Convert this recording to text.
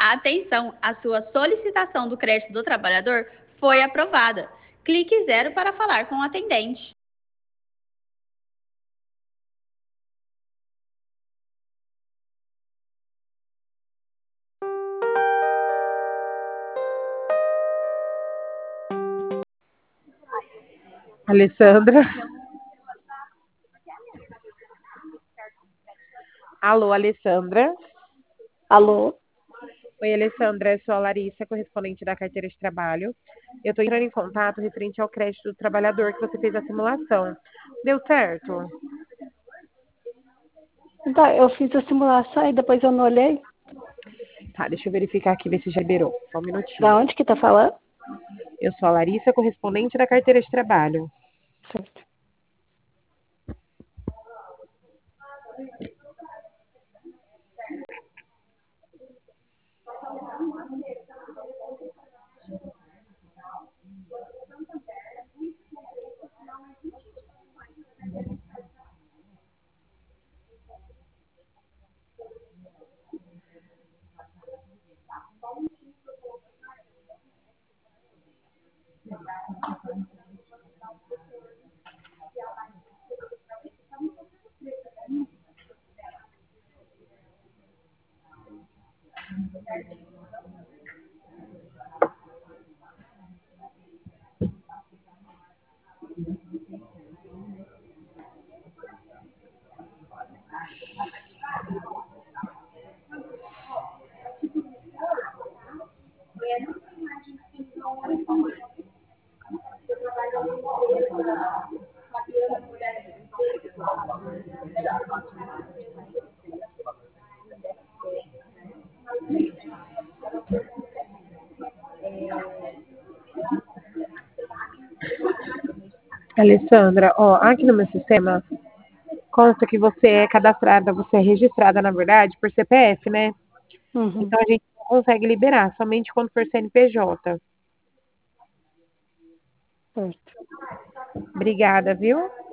Atenção, a sua solicitação do crédito do trabalhador foi aprovada. Clique 0 para falar com o atendente. Alessandra? Alô, Alessandra? Alô? Oi, Alessandra, eu sou a Larissa, correspondente da carteira de trabalho. Eu estou entrando em contato referente ao crédito do trabalhador que você fez a simulação. Deu certo? Então, eu fiz a simulação e depois eu não olhei. Tá, deixa eu verificar aqui, ver se já liberou. Só um minutinho. Da onde que tá falando? Eu sou a Larissa, correspondente da carteira de trabalho. Certo. Alessandra, ó, aqui no meu sistema consta que você é cadastrada, você é registrada, na verdade, por CPF, né? Uhum. Então a gente não consegue liberar, somente quando for CNPJ. Certo. Obrigada, viu?